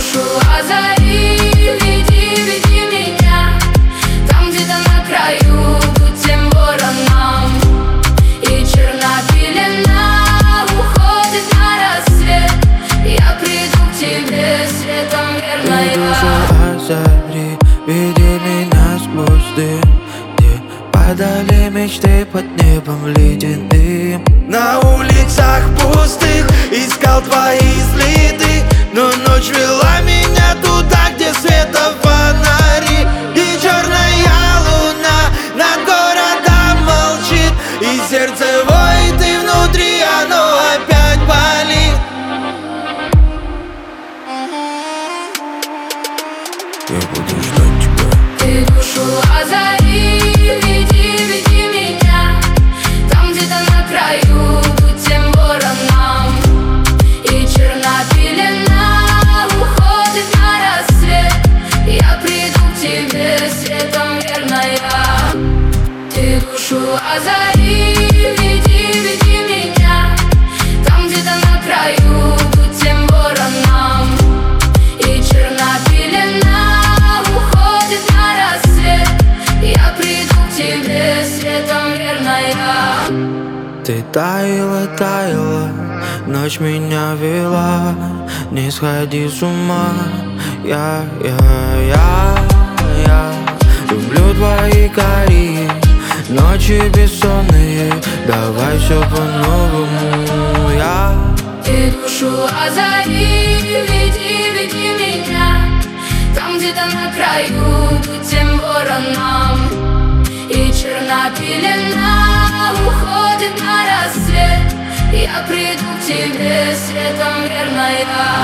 душу озари, веди меня. Там где-то на краю, тут тем воронам. И черна пелена уходит на рассвет. Я приду к тебе светом верная. Ты душу озари, веди меня сквозь дым, где падали мечты под небом ледяным. На улицах пустых искал твои следы, но ночь вела меня туда, где светом фонари. И черная луна над городом молчит, и сердце воет, и внутри оно опять болит. Я буду ждать тебя. Ты душу озари, веди меня. Там где-то на краю, тут тем воронам. И черна пелена уходит на рассвет. Я приду к тебе светом верная. Ты душу озари, веди меня. Там где-то на краю, тут тем воронам. И черна пелена уходит на рассвет. Я приду к тебе светом верная. Ты таяла, таяла, ночь меня вела. Не сходи с ума, я люблю твои кори, ночи бессонные, давай все по-новому. Ты душу озари, веди меня. Там где-то на краю, тут тем воронам. И черна пелена уходит на рассвет. Я приду к тебе светом верная.